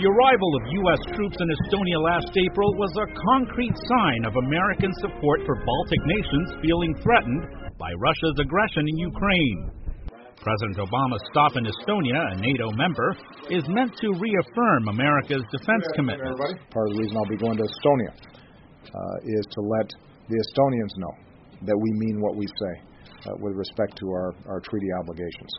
The arrival of U.S. troops in Estonia last April was a concrete sign of American support for Baltic nations feeling threatened by Russia's aggression in Ukraine. President Obama's stop in Estonia, a NATO member, is meant to reaffirm America's defense commitment. Part of the reason I'll be going to Estonia is to let the Estonians know that we mean what we say with respect to our treaty obligations.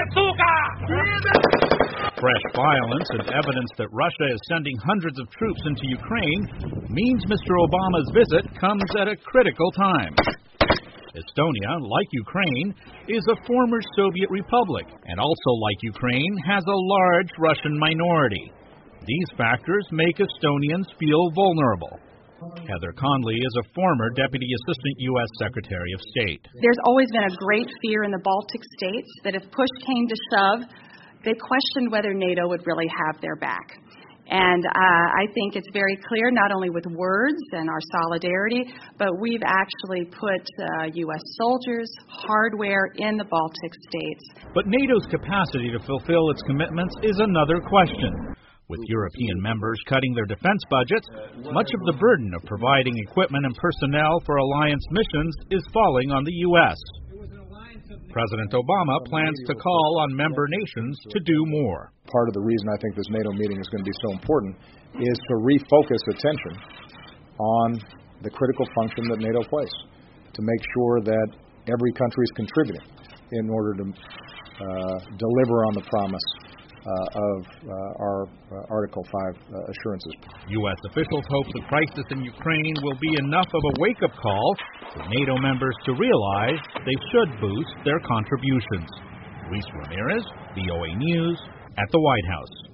Fresh violence and evidence that Russia is sending hundreds of troops into Ukraine means Mr. Obama's visit comes at a critical time. Estonia, like Ukraine, is a former Soviet republic, and also like Ukraine, has a large Russian minority. These factors make Estonians feel vulnerable. Heather Conley is a former Deputy Assistant U.S. Secretary of State. There's always been a great fear in the Baltic states that if push came to shove, they questioned whether NATO would really have their back. And I think it's very clear, not only with words and our solidarity, but we've actually put U.S. soldiers, hardware in the Baltic states. But NATO's capacity to fulfill its commitments is another question. With European members cutting their defense budgets, much of the burden of providing equipment and personnel for alliance missions is falling on the U.S. President Obama plans to call on member nations to do more. Part of the reason I think this NATO meeting is going to be so important is to refocus attention on the critical function that NATO plays, to make sure that every country is contributing in order to deliver on the promise of our Article 5 assurances. U.S. officials hope the crisis in Ukraine will be enough of a wake-up call for NATO members to realize they should boost their contributions. Luis Ramirez, VOA News, at the White House.